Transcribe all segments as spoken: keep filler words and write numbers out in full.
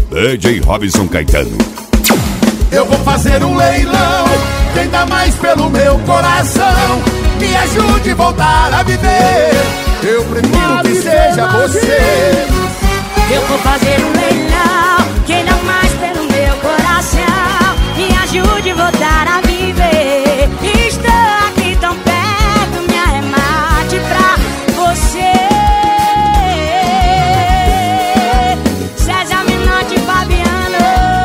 D J Robson Caetano. Eu vou fazer um leilão, quem dá mais pelo meu coração, me ajude a voltar a viver. Eu prefiro que seja você. Eu vou fazer um leilão, quem dá mais pelo meu coração, me ajude a voltar a viver. Estou aqui tão perto, me arremate pra você. César Minotti, Fabiano,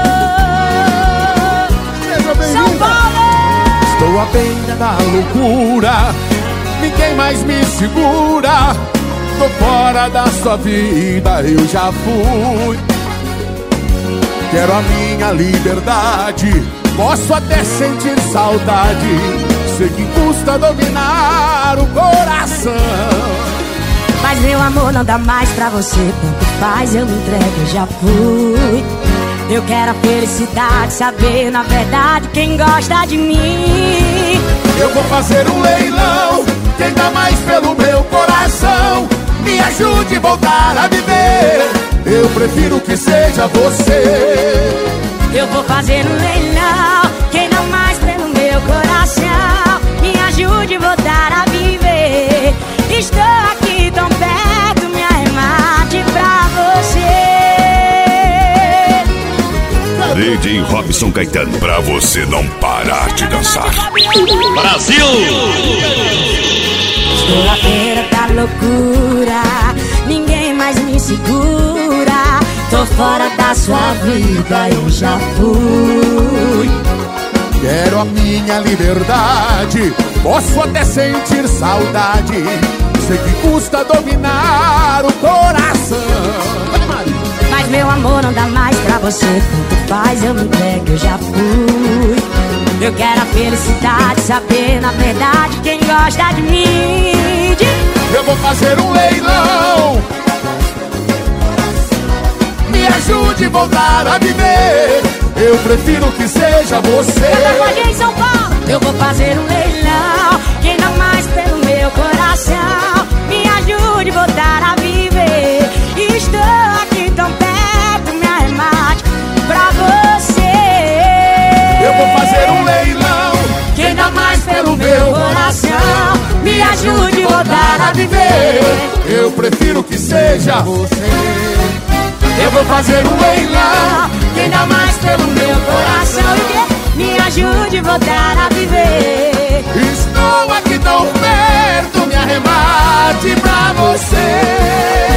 São Paulo. Estou à beira da loucura, ninguém mais me segura. Tô fora da sua vida, eu já fui. Quero a minha liberdade, posso até sentir saudade. Sei que custa dominar o coração. Mas meu amor não dá mais pra você, tanto faz, eu me entrego, eu já fui. Eu quero a felicidade, saber na verdade quem gosta de mim. Eu vou fazer um leilão, quem dá mais pelo meu coração, me ajude a voltar a viver. Eu prefiro que seja você. Eu vou fazer um leilão, quem dá mais pelo meu coração, me ajude a voltar a viver. Estou aqui tão perto, me arremate pra você. D J Robson Caetano, pra você não parar de dançar. Brasil! Estou à beira da loucura, ninguém mais me segura. Tô fora da sua vida, eu já fui. Quero a minha liberdade, posso até sentir saudade. Sei que custa dominar o coração. Mas meu amor não dá mais pra você, tanto faz, eu me entrego, eu já fui. Eu quero a felicidade, saber na verdade quem gosta de mim. Eu vou fazer um leilão, me ajude a voltar a viver. Eu prefiro que seja você. Em São Paulo. Eu vou fazer um leilão, quem dá mais pelo meu coração, me ajude a voltar a viver. Estou aqui tão perto, me arremate pra você. Eu vou fazer um leilão, quem dá mais pelo meu coração, me ajude a voltar a viver. Eu prefiro que seja você. Eu vou fazer um leilão, quem dá mais pelo meu coração, me ajude a voltar a viver. Estou aqui tão perto, me arremate pra você.